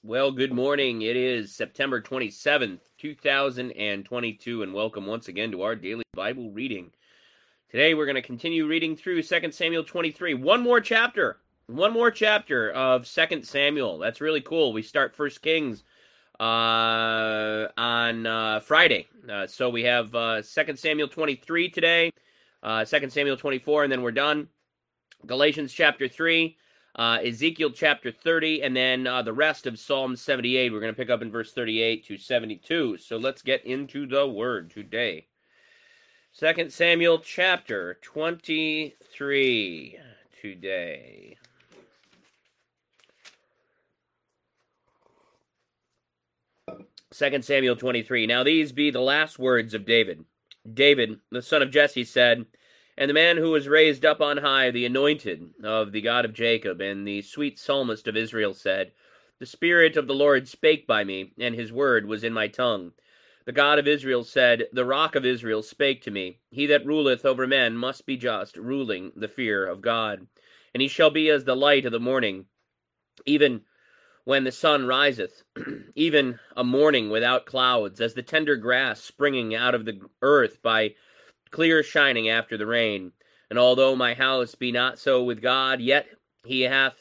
Well, good morning. It is September 27th, 2022, and welcome once again to our daily Bible reading. Today we're going to continue reading through 2 Samuel 23. One more chapter of 2 Samuel. That's really cool. We start 1 Kings on Friday. So we have 2 Samuel 23 today, 2 Samuel 24, and then we're done. Galatians chapter 3. Ezekiel chapter 30, and then the rest of Psalm 78. We're going to pick up in verse 38 to 72. So let's get into the word today. 2 Samuel chapter 23 today. Second Samuel 23. Now these be the last words of David. David, the son of Jesse, said, and the man who was raised up on high, the anointed of the God of Jacob, and the sweet psalmist of Israel said, the Spirit of the Lord spake by me, and his word was in my tongue. The God of Israel said, the Rock of Israel spake to me, he that ruleth over men must be just, ruling the fear of God. And he shall be as the light of the morning, even when the sun riseth, even a morning without clouds, as the tender grass springing out of the earth by clear shining after the rain. And although my house be not so with God, yet he hath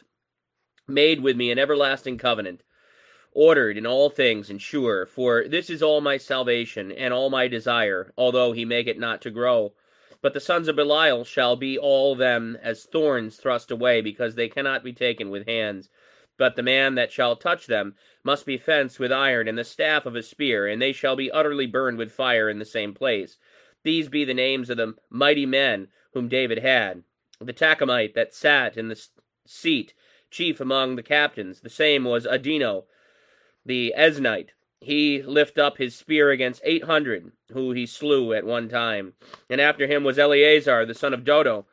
made with me an everlasting covenant, ordered in all things and sure. For this is all my salvation and all my desire, although he make it not to grow. But the sons of Belial shall be all them as thorns thrust away, because they cannot be taken with hands. But the man that shall touch them must be fenced with iron and the staff of a spear, and they shall be utterly burned with fire in the same place. These be the names of the mighty men whom David had. The Tachomite that sat in the seat, chief among the captains, the same was Adino, the Eznite. He lift up his spear against 800, who he slew at one time. And after him was Eleazar, the son of Dodo,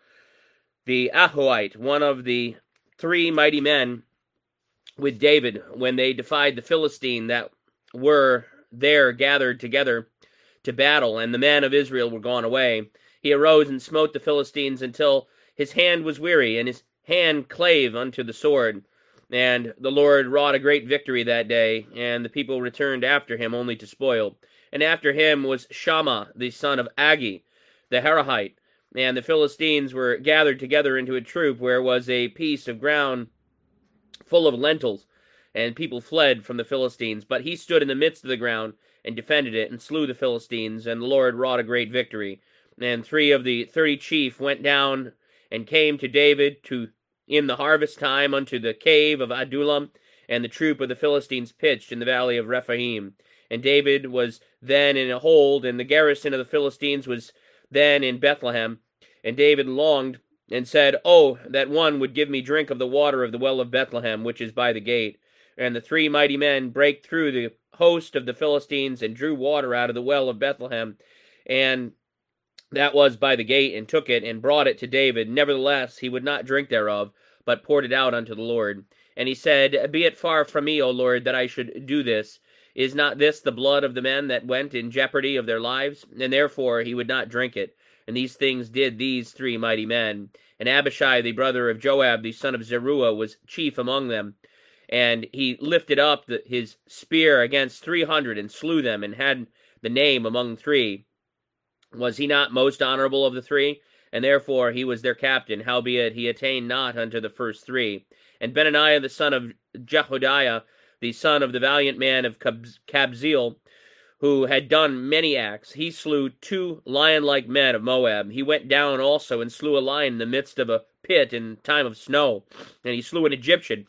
the Ahoite, one of the three mighty men with David, when they defied the Philistine that were there gathered together to battle, and the men of Israel were gone away. He arose and smote the Philistines until his hand was weary, and his hand clave unto the sword. And the Lord wrought a great victory that day, and the people returned after him only to spoil. And after him was Shammah, the son of Agi, the Harahite. And the Philistines were gathered together into a troop, where was a piece of ground full of lentils, and people fled from the Philistines. But he stood in the midst of the ground, and defended it, and slew the Philistines, and the Lord wrought a great victory. And 3 of the 30 chief went down, and came to David in the harvest time unto the cave of Adullam, and the troop of the Philistines pitched in the valley of Rephaim. And David was then in a hold, and the garrison of the Philistines was then in Bethlehem. And David longed, and said, oh, that one would give me drink of the water of the well of Bethlehem, which is by the gate. And the 3 mighty men brake through the host of the Philistines, and drew water out of the well of Bethlehem, and that was by the gate, and took it, and brought it to David. Nevertheless, he would not drink thereof, but poured it out unto the Lord. And he said, be it far from me, O Lord, that I should do this. Is not this the blood of the men that went in jeopardy of their lives? And therefore he would not drink it. And these things did these 3 mighty men. And Abishai, the brother of Joab, the son of Zeruiah, was chief among them. And he lifted up his spear against 300, and slew them, and had the name among 3. Was he not most honorable of the 3? And therefore he was their captain, howbeit he attained not unto the first 3. And Benaniah the son of Jehoiada, the son of the valiant man of Kabzeel, who had done many acts, he slew 2 lion-like men of Moab. He went down also, and slew a lion in the midst of a pit in time of snow. And he slew an Egyptian,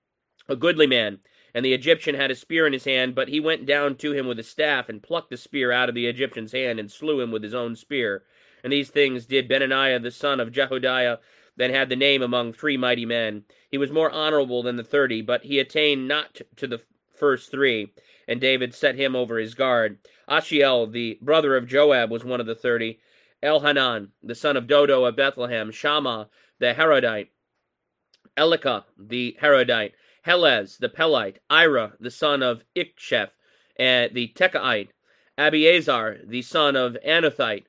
a goodly man, and the Egyptian had a spear in his hand, but he went down to him with a staff, and plucked the spear out of the Egyptian's hand, and slew him with his own spear. And these things did Benaniah the son of Jehoiada, that had the name among 3 mighty men. He was more honorable than the 30, but he attained not to the first 3. And David set him over his guard. Ashiel, the brother of Joab, was one of the 30. Elhanan, the son of Dodo of Bethlehem. Shammah, the Harodite. Elikah, the Harodite. Helez, the Pelite. Ira, the son of Iksheph, the Tekoite. Abiezer, the son of Anathite.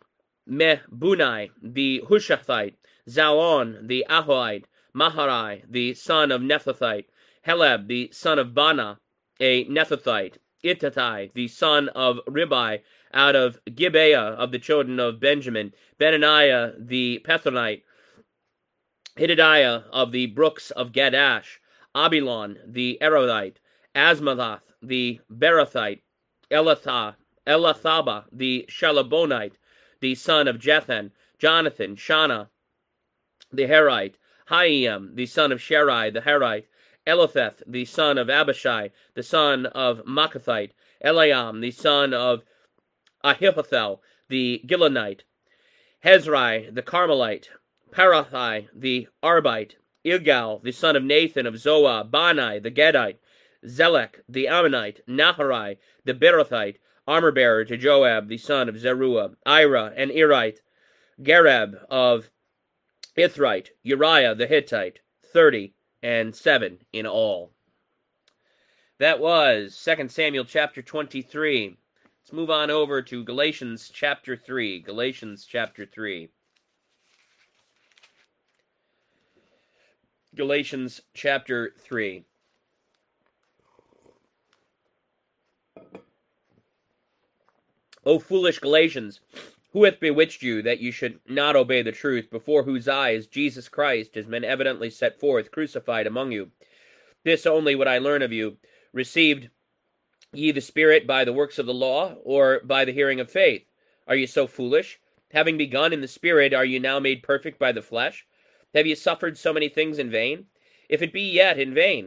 Mebunai, the Hushathite. Zalon, the Ahoite. Maharai, the son of Nephathite. Heleb, the son of Bana, a Nethathite. Ittai, the son of Ribai, out of Gibeah of the children of Benjamin. Benaniah, the Pethonite. Hididiah of the brooks of Gadash. Abilon, the Erothite. Asmalath, the Berathite. Elathaba, the Shalabonite, the son of Jethan. Jonathan, Shana, the Herite. Haim, the son of Sherai, the Herite. Elotheth, the son of Abishai, the son of Machathite. Eliam, the son of Ahithophel, the Gilonite. Hezrai, the Carmelite. Parathai, the Arbite. Ilgal, the son of Nathan of Zoah. Bani, the Gedite. Zelek, the Ammonite. Naharai, the Berothite. Armor-bearer to Joab, the son of Zeruiah. Ira, an Irite. Gareb of Ithrite. Uriah, the Hittite. 37 in all. That was 2 Samuel chapter 23. Let's move on over to Galatians chapter 3. Galatians chapter 3. Galatians chapter 3. O foolish Galatians, who hath bewitched you that you should not obey the truth, before whose eyes Jesus Christ has been evidently set forth, crucified among you? This only would I learn of you. Received ye the Spirit by the works of the law, or by the hearing of faith? Are ye so foolish? Having begun in the Spirit, are ye now made perfect by the flesh? Have ye suffered so many things in vain? If it be yet in vain.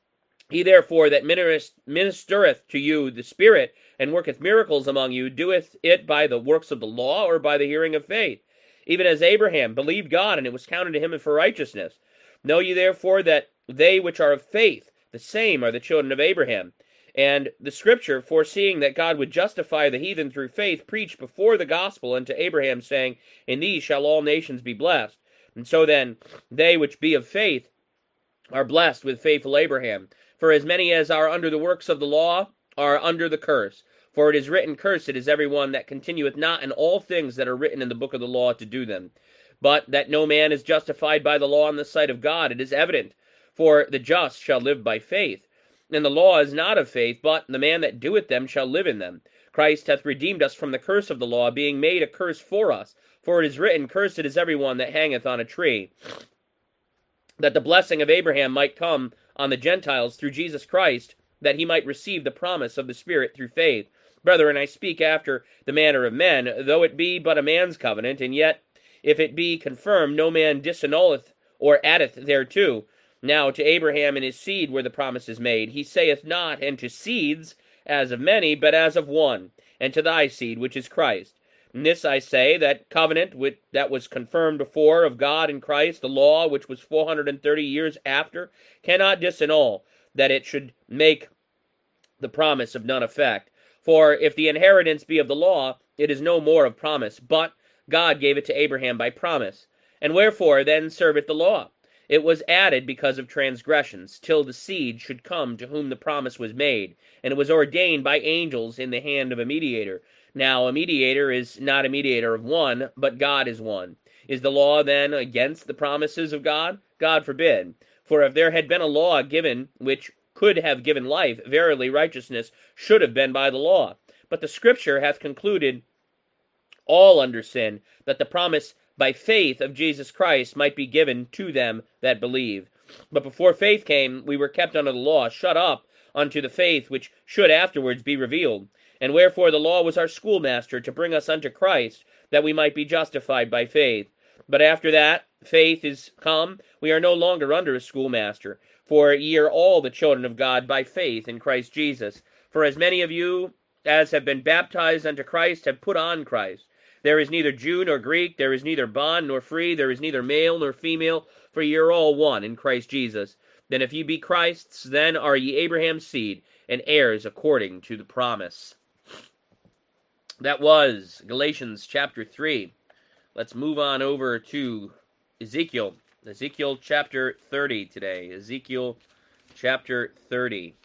He therefore that ministereth to you the Spirit, and worketh miracles among you, doeth it by the works of the law, or by the hearing of faith? Even as Abraham believed God, and it was counted to him for righteousness. Know ye therefore that they which are of faith, the same are the children of Abraham. And the Scripture, foreseeing that God would justify the heathen through faith, preached before the gospel unto Abraham, saying, In these shall all nations be blessed. And so then, they which be of faith are blessed with faithful Abraham. For as many as are under the works of the law are under the curse. For it is written, Cursed is every one that continueth not in all things that are written in the book of the law to do them. But that no man is justified by the law in the sight of God, it is evident. For the just shall live by faith. And the law is not of faith, but the man that doeth them shall live in them. Christ hath redeemed us from the curse of the law, being made a curse for us. For it is written, Cursed is every one that hangeth on a tree. That the blessing of Abraham might come on the Gentiles through Jesus Christ, that he might receive the promise of the Spirit through faith. Brethren, I speak after the manner of men, though it be but a man's covenant, and yet if it be confirmed, no man disannulleth or addeth thereto. Now to Abraham and his seed were the promises made. He saith not, and to seeds, as of many, but as of one, and to thy seed, which is Christ. And this I say, that covenant that was confirmed before of God in Christ, the law, which was 430 years after, cannot disannul, that it should make the promise of none effect. For if the inheritance be of the law, it is no more of promise, but God gave it to Abraham by promise. And wherefore then serveth the law? It was added because of transgressions, till the seed should come to whom the promise was made, and it was ordained by angels in the hand of a mediator. Now a mediator is not a mediator of one, but God is one. Is the law then against the promises of God? God forbid. For if there had been a law given which could have given life, verily righteousness should have been by the law. But the Scripture hath concluded all under sin, that the promise by faith of Jesus Christ might be given to them that believe. But before faith came, we were kept under the law, shut up unto the faith which should afterwards be revealed. And wherefore the law was our schoolmaster, to bring us unto Christ, that we might be justified by faith. But after that faith is come, we are no longer under a schoolmaster. For ye are all the children of God by faith in Christ Jesus. For as many of you as have been baptized unto Christ have put on Christ. There is neither Jew nor Greek, there is neither bond nor free, there is neither male nor female, for ye are all one in Christ Jesus. Then if ye be Christ's, then are ye Abraham's seed, and heirs according to the promise. That was Galatians chapter 3. Let's move on over to Ezekiel. Ezekiel chapter 30 today. Ezekiel chapter 30.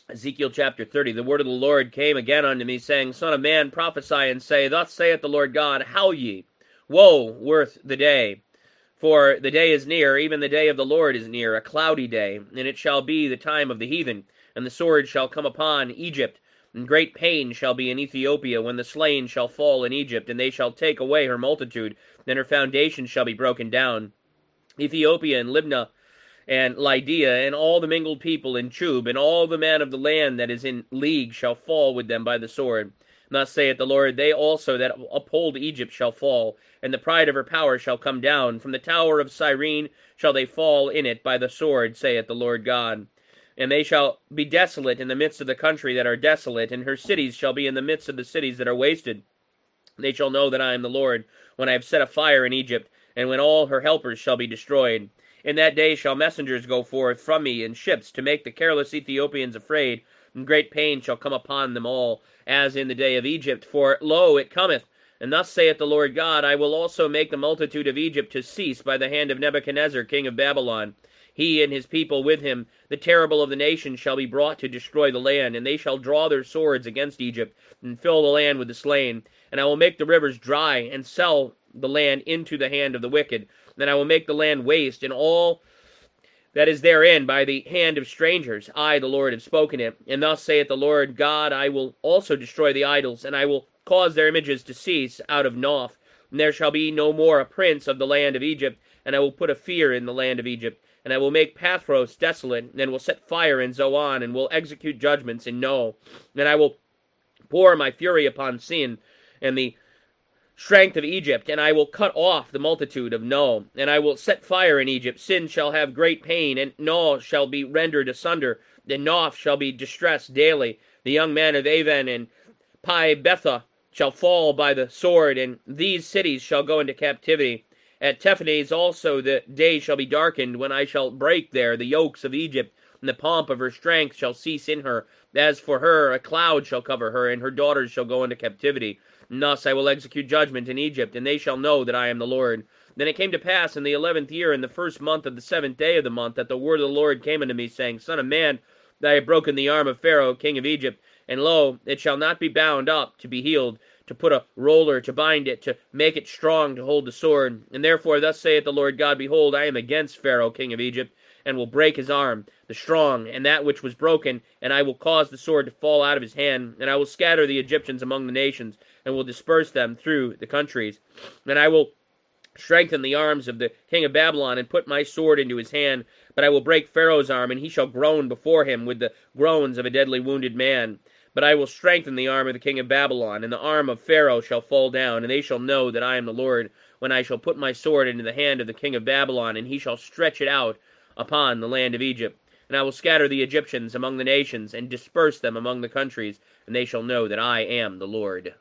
Ezekiel chapter 30, the word of the Lord came again unto me, saying, Son of man, prophesy and say, Thus saith the Lord God, Howl ye, woe worth the day! For the day is near, even the day of the Lord is near, a cloudy day, and it shall be the time of the heathen, and the sword shall come upon Egypt, and great pain shall be in Ethiopia, when the slain shall fall in Egypt, and they shall take away her multitude, then her foundation shall be broken down. Ethiopia and Libnah and Lydia, and all the mingled people in Chub, and all the men of the land that is in league shall fall with them by the sword. Thus saith the Lord, they also that uphold Egypt shall fall, and the pride of her power shall come down. From the tower of Cyrene shall they fall in it by the sword, saith the Lord God. And they shall be desolate in the midst of the country that are desolate, and her cities shall be in the midst of the cities that are wasted. They shall know that I am the Lord, when I have set a fire in Egypt, and when all her helpers shall be destroyed. In that day shall messengers go forth from me in ships, to make the careless Ethiopians afraid, and great pain shall come upon them all, as in the day of Egypt. For, lo, it cometh, and thus saith the Lord God, I will also make the multitude of Egypt to cease by the hand of Nebuchadnezzar king of Babylon. He and his people with him, the terrible of the nations, shall be brought to destroy the land, and they shall draw their swords against Egypt, and fill the land with the slain. And I will make the rivers dry, and sell the land into the hand of the wicked. Then I will make the land waste, and all that is therein by the hand of strangers. I, the Lord, have spoken it. And thus saith the Lord God, I will also destroy the idols, and I will cause their images to cease out of Noph. And there shall be no more a prince of the land of Egypt, and I will put a fear in the land of Egypt. And I will make Pathros desolate, and will set fire in Zoan, and will execute judgments in No. And I will pour my fury upon Sin, and the strength of Egypt, and I will cut off the multitude of No. And I will set fire in Egypt. Sin shall have great pain, and No shall be rendered asunder. And Noph shall be distressed daily. The young men of Aven and Pi Betha shall fall by the sword, and these cities shall go into captivity. At Tephines also the day shall be darkened, when I shall break there the yokes of Egypt, and the pomp of her strength shall cease in her. As for her, a cloud shall cover her, and her daughters shall go into captivity. And thus I will execute judgment in Egypt, and they shall know that I am the Lord. Then it came to pass in the 11th year, in the first month of the 7th day of the month, that the word of the Lord came unto me, saying, Son of man, I have broken the arm of Pharaoh, king of Egypt, and lo, it shall not be bound up to be healed, to put a roller, to bind it, to make it strong, to hold the sword. And therefore thus saith the Lord God, Behold, I am against Pharaoh, king of Egypt, and will break his arm, the strong, and that which was broken, and I will cause the sword to fall out of his hand, and I will scatter the Egyptians among the nations, and will disperse them through the countries. And I will strengthen the arms of the king of Babylon, and put my sword into his hand, but I will break Pharaoh's arm, and he shall groan before him with the groans of a deadly wounded man. But I will strengthen the arm of the king of Babylon, and the arm of Pharaoh shall fall down, and they shall know that I am the Lord, when I shall put my sword into the hand of the king of Babylon, and he shall stretch it out upon the land of Egypt. And I will scatter the Egyptians among the nations, and disperse them among the countries, and they shall know that I am the Lord.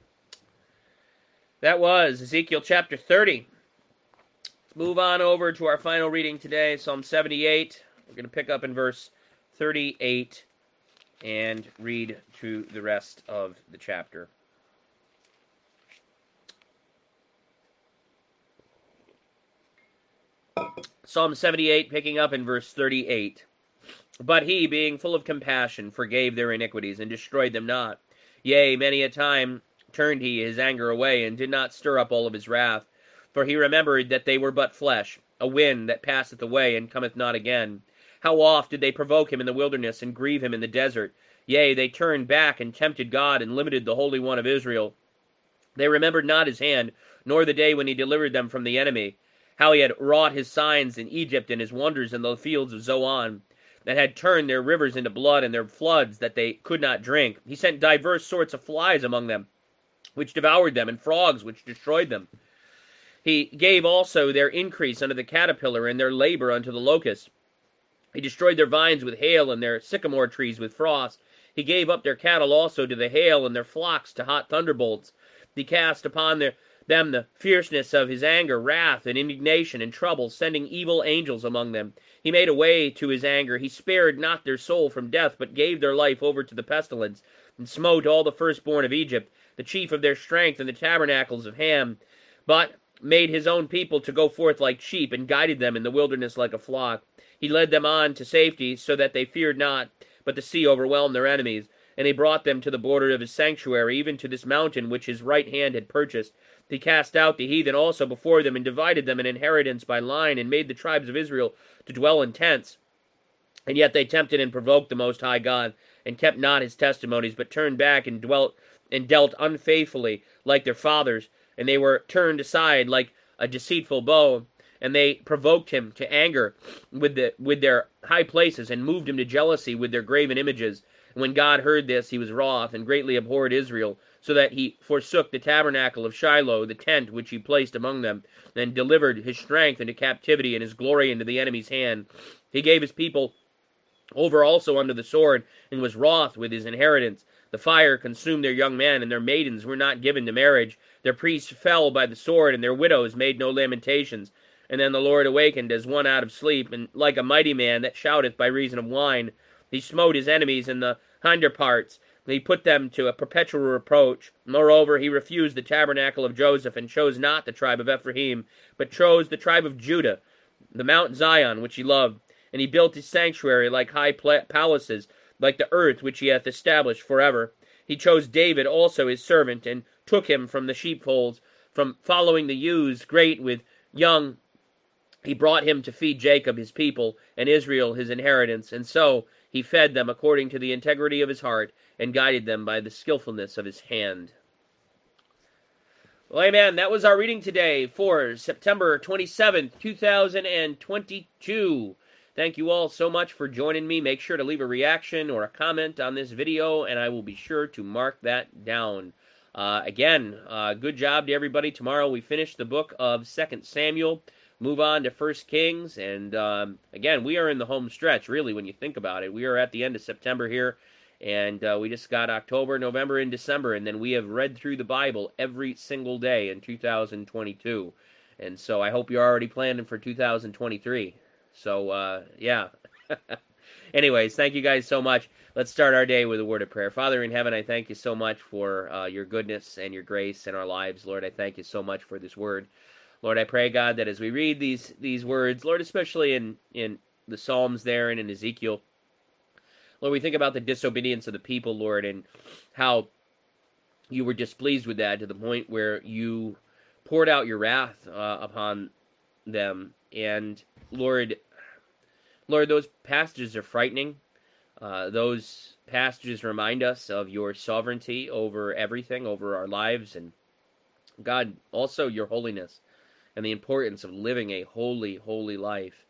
That was Ezekiel chapter 30. Let's move on over to our final reading today, Psalm 78. We're going to pick up in verse 38 and read to the rest of the chapter. Psalm 78, picking up in verse 38. But he, being full of compassion, forgave their iniquities, and destroyed them not. Yea, many a time turned he his anger away, and did not stir up all of his wrath. For he remembered that they were but flesh, a wind that passeth away, and cometh not again. How oft did they provoke him in the wilderness, and grieve him in the desert? Yea, they turned back, and tempted God, and limited the Holy One of Israel. They remembered not his hand, nor the day when he delivered them from the enemy, how he had wrought his signs in Egypt, and his wonders in the fields of Zoan, that had turned their rivers into blood, and their floods that they could not drink. He sent divers sorts of flies among them, which devoured them, and frogs which destroyed them. He gave also their increase unto the caterpillar, and their labor unto the locust. He destroyed their vines with hail, and their sycamore trees with frost. He gave up their cattle also to the hail, and their flocks to hot thunderbolts. He cast upon them the fierceness of his anger, wrath, and indignation, and trouble, sending evil angels among them. He made a way to his anger. He spared not their soul from death, but gave their life over to the pestilence, and smote all the firstborn of Egypt, the chief of their strength, and the tabernacles of Ham. But made his own people to go forth like sheep, and guided them in the wilderness like a flock. He led them on to safety, so that they feared not. but the sea overwhelmed their enemies, and he brought them to the border of his sanctuary, even to this mountain which his right hand had purchased. He cast out the heathen also before them, and divided them an inheritance by line, and made the tribes of Israel to dwell in tents. And yet they tempted and provoked the Most High God, and kept not his testimonies, but turned back and dealt unfaithfully like their fathers, and they were turned aside like a deceitful bow, and they provoked him to anger with their high places, and moved him to jealousy with their graven images. And when God heard this, he was wroth, and greatly abhorred Israel, so that he forsook the tabernacle of Shiloh, the tent which he placed among them, and delivered his strength into captivity, and his glory into the enemy's hand. He gave his people over also unto the sword, and was wroth with his inheritance. The fire consumed their young men, and their maidens were not given to marriage. Their priests fell by the sword, and their widows made no lamentations. And then the Lord awakened as one out of sleep, and like a mighty man that shouteth by reason of wine, he smote his enemies in the hinder parts. He put them to a perpetual reproach. Moreover, he refused the tabernacle of Joseph, and chose not the tribe of Ephraim, but chose the tribe of Judah, the Mount Zion, which he loved. And he built his sanctuary like high palaces, like the earth which he hath established forever. He chose David also his servant, and took him from the sheepfolds, from following the ewes great with young. He brought him to feed Jacob his people, and Israel his inheritance, and so he fed them according to the integrity of his heart, and guided them by the skillfulness of his hand. Well, amen. That was our reading today for September 27th, 2022. Thank you all so much for joining me. Make sure to leave a reaction or a comment on this video, and I will be sure to mark that down. Again, good job to everybody. Tomorrow we finish the book of 2 Samuel, move on to 1 Kings, and again, we are in the home stretch, really, when you think about it. We are at the end of September here, and we just got October, November, and December, and then we have read through the Bible every single day in 2022. And so I hope you're already planning for 2023. So, yeah. Anyways, thank you guys so much. Let's start our day with a word of prayer. Father in heaven, I thank you so much for your goodness and your grace in our lives. Lord, I thank you so much for this word. Lord, I pray, God, that as we read these words, Lord, especially in the Psalms there and in Ezekiel, Lord, we think about the disobedience of the people, Lord, and how you were displeased with that to the point where you poured out your wrath upon them. And Lord, those passages are frightening. Those passages remind us of your sovereignty over everything, over our lives, and God, also your holiness and the importance of living a holy, holy life.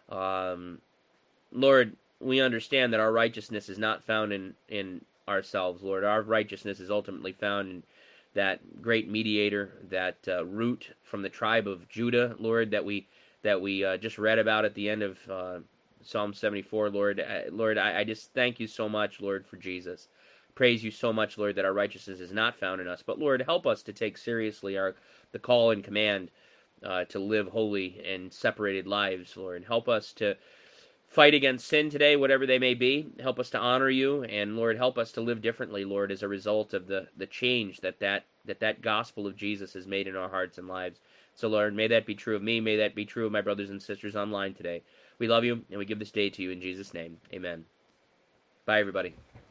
Lord, we understand that our righteousness is not found in ourselves, Lord. Our righteousness is ultimately found in that great mediator, that root from the tribe of Judah, Lord, that we just read about at the end of Psalm 74, Lord. Lord, I just thank you so much, Lord, for Jesus. Praise you so much, Lord, that our righteousness is not found in us. But, Lord, help us to take seriously the call and command to live holy and separated lives, Lord. And help us to fight against sin today, whatever they may be. Help us to honor you, and, Lord, help us to live differently, Lord, as a result of the change that gospel of Jesus has made in our hearts and lives. So, Lord, may that be true of me. May that be true of my brothers and sisters online today. We love you, and we give this day to you in Jesus' name. Amen. Bye, everybody.